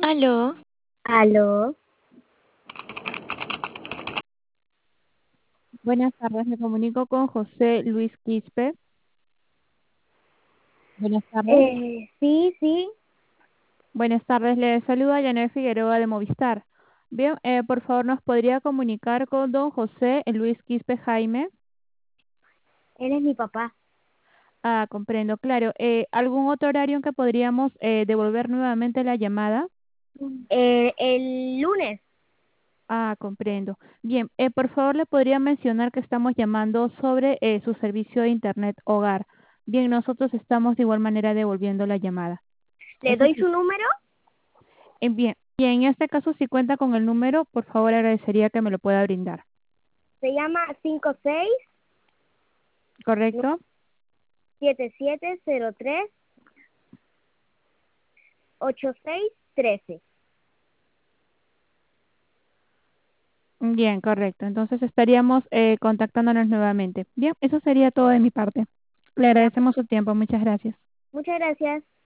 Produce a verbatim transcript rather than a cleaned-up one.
Aló, Aló, Buenas tardes, me comunico con José Luis Quispe. Buenas tardes. eh, sí, sí, Buenas tardes, le saluda Janet Figueroa de Movistar. Bien, eh, por favor, ¿nos podría comunicar con don José Luis Quispe Jaime? él es mi papá. Ah, comprendo, claro. Eh, ¿algún otro horario en que podríamos eh, devolver nuevamente la llamada? Eh, el lunes Ah, comprendo. Bien, eh, por favor, le podría mencionar que estamos llamando sobre eh, su servicio de Internet hogar. Bien, nosotros estamos de igual manera devolviendo la llamada. le Eso doy sí. su número, Eh, Bien, y en este caso, si cuenta con el número, por favor agradecería que me lo pueda brindar. se llama cinco seis ¿Correcto? siete siete cero tres ocho seis trece. Bien, correcto. Entonces estaríamos eh, contactándonos nuevamente. Bien, eso sería todo de mi parte. Le Ya, agradecemos su tiempo. Muchas gracias. muchas gracias.